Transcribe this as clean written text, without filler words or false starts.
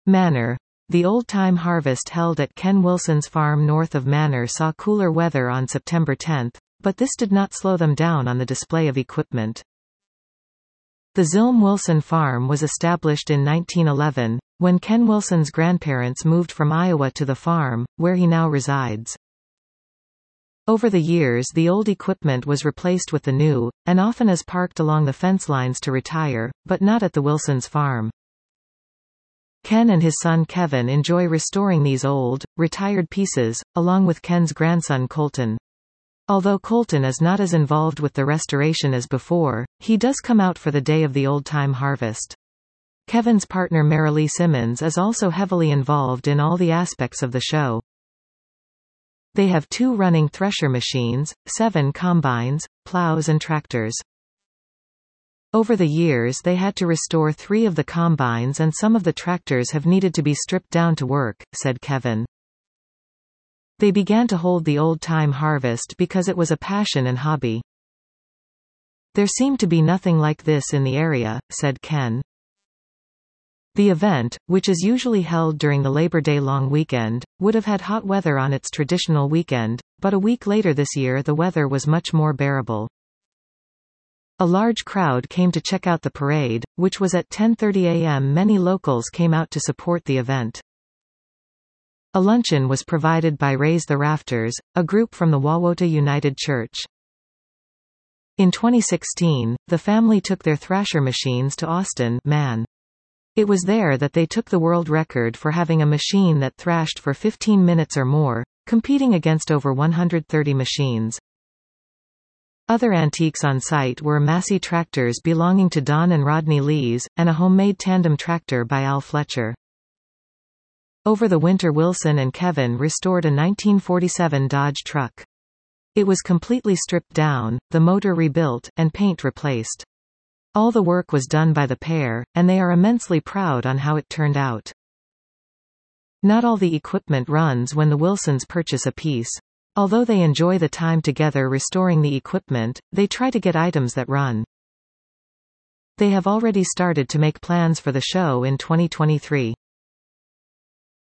Manor. The old-time harvest held at Ken Wilson's farm north of Manor saw cooler weather on September 10, but this did not slow them down on the display of equipment. The Zilm Wilson Farm was established in 1911, when Ken Wilson's grandparents moved from Iowa to the farm, where he now resides. Over the years the old equipment was replaced with the new, and often is parked along the fence lines to retire, but not at the Wilsons' farm. Ken and his son Kevin enjoy restoring these old, retired pieces, along with Ken's grandson Colton. Although Colton is not as involved with the restoration as before, he does come out for the day of the old-time harvest. Kevin's partner Marilee Simmons is also heavily involved in all the aspects of the show. They have 2 running thresher machines, 7 combines, plows and tractors. Over the years they had to restore 3 of the combines and some of the tractors have needed to be stripped down to work, said Kevin. They began to hold the old-time harvest because it was a passion and hobby. There seemed to be nothing like this in the area, said Ken. The event, which is usually held during the Labor Day long weekend, would have had hot weather on its traditional weekend, but a week later this year the weather was much more bearable. A large crowd came to check out the parade, which was at 10:30 a.m. Many locals came out to support the event. A luncheon was provided by Raise the Rafters, a group from the Wawota United Church. In 2016, the family took their thrasher machines to Austin, Man. It was there that they took the world record for having a machine that thrashed for 15 minutes or more, competing against over 130 machines. Other antiques on site were Massey tractors belonging to Don and Rodney Lees, and a homemade tandem tractor by Al Fletcher. Over the winter Wilson and Kevin restored a 1947 Dodge truck. It was completely stripped down, the motor rebuilt, and paint replaced. All the work was done by the pair, and they are immensely proud on how it turned out. Not all the equipment runs when the Wilsons purchase a piece. Although they enjoy the time together restoring the equipment, they try to get items that run. They have already started to make plans for the show in 2023.